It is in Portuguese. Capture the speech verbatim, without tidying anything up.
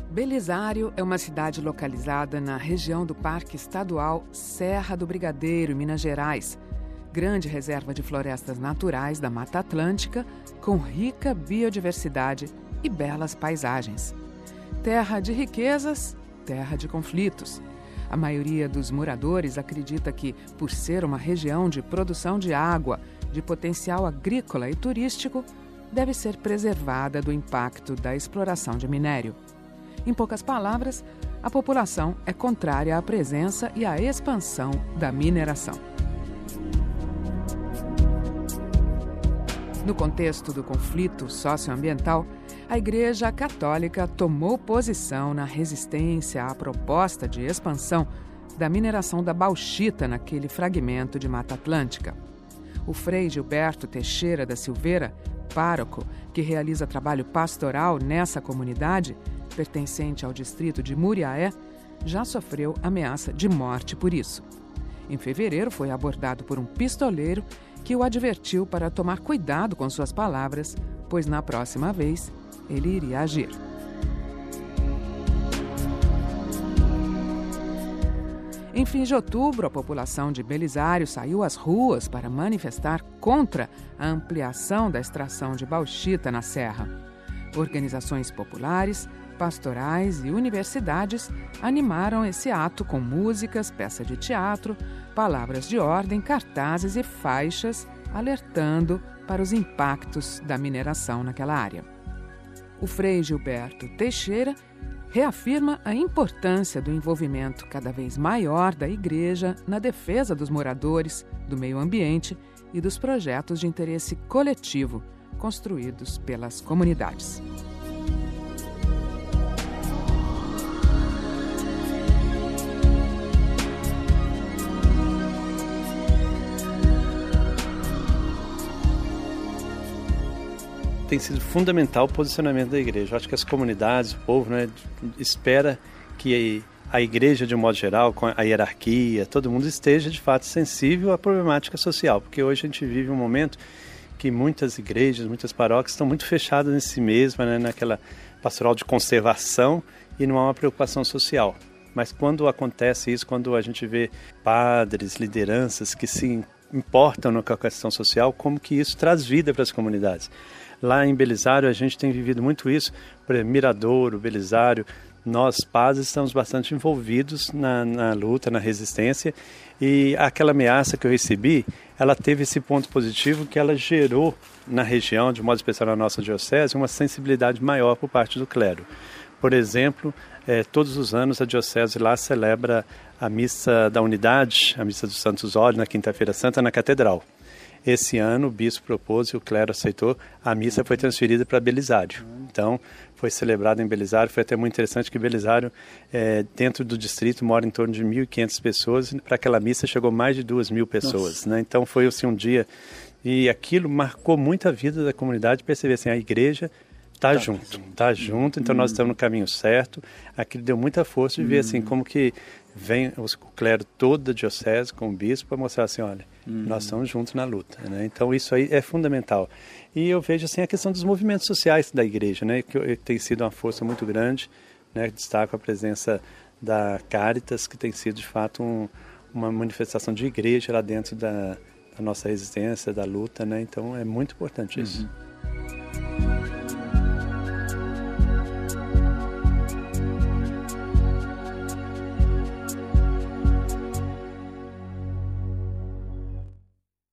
Belisário é uma cidade localizada na região do Parque Estadual Serra do Brigadeiro, em Minas Gerais, grande reserva de florestas naturais da Mata Atlântica, com rica biodiversidade e belas paisagens. Terra de riquezas, terra de conflitos. A maioria dos moradores acredita que, por ser uma região de produção de água, de potencial agrícola e turístico, deve ser preservada do impacto da exploração de minério. Em poucas palavras, a população é contrária à presença e à expansão da mineração. No contexto do conflito socioambiental, a Igreja Católica tomou posição na resistência à proposta de expansão da mineração da bauxita naquele fragmento de Mata Atlântica. O frei Gilberto Teixeira da Silveira, pároco que realiza trabalho pastoral nessa comunidade, pertencente ao distrito de Muriaé, já sofreu ameaça de morte por isso. Em fevereiro, foi abordado por um pistoleiro que o advertiu para tomar cuidado com suas palavras, pois na próxima vez ele iria agir. Em fins de outubro, a população de Belisário saiu às ruas para manifestar contra a ampliação da extração de bauxita na serra. Organizações populares, pastorais e universidades animaram esse ato com músicas, peça de teatro, palavras de ordem, cartazes e faixas alertando para os impactos da mineração naquela área. O frei Gilberto Teixeira reafirma a importância do envolvimento cada vez maior da Igreja na defesa dos moradores, do meio ambiente e dos projetos de interesse coletivo construídos pelas comunidades. Tem sido fundamental o posicionamento da igreja. Eu acho que as comunidades, o povo, né, espera que a igreja, de um modo geral, com a hierarquia, todo mundo esteja, de fato, sensível à problemática social. Porque hoje a gente vive um momento que muitas igrejas, muitas paróquias estão muito fechadas em si mesmas, né, naquela pastoral de conservação e não há uma preocupação social. Mas quando acontece isso, quando a gente vê padres, lideranças que se importam com a questão social, como que isso traz vida para as comunidades. Lá em Belisário a gente tem vivido muito isso, por exemplo, Miradouro, Belisário, nós padres estamos bastante envolvidos na, na luta, na resistência, e aquela ameaça que eu recebi, ela teve esse ponto positivo que ela gerou na região, de modo especial na nossa diocese, uma sensibilidade maior por parte do clero. Por exemplo, eh, todos os anos a diocese lá celebra a missa da unidade, a missa dos Santos Óleos, na Quinta-feira Santa, na Catedral. Esse ano o bispo propôs e o clero aceitou, a missa foi transferida para Belisário. Então, foi celebrada em Belisário, foi até muito interessante que Belisário, é, dentro do distrito, mora em torno de mil e quinhentas pessoas, para aquela missa chegou mais de duas mil pessoas, né? Então foi assim, um dia, e aquilo marcou muito a vida da comunidade, perceber assim, a igreja está tá junto, está junto, então hum. nós estamos no caminho certo. Aquilo deu muita força de ver hum. assim, como que vem o clero todo da diocese com o bispo para mostrar assim, olha, hum. nós estamos juntos na luta, né? Então isso aí é fundamental. E eu vejo assim a questão dos movimentos sociais da igreja, né, que tem sido uma força muito grande, né? Destaco a presença da Caritas, que tem sido de fato um, uma manifestação de igreja lá dentro da, da nossa resistência, da luta, né? Então é muito importante isso. Uhum.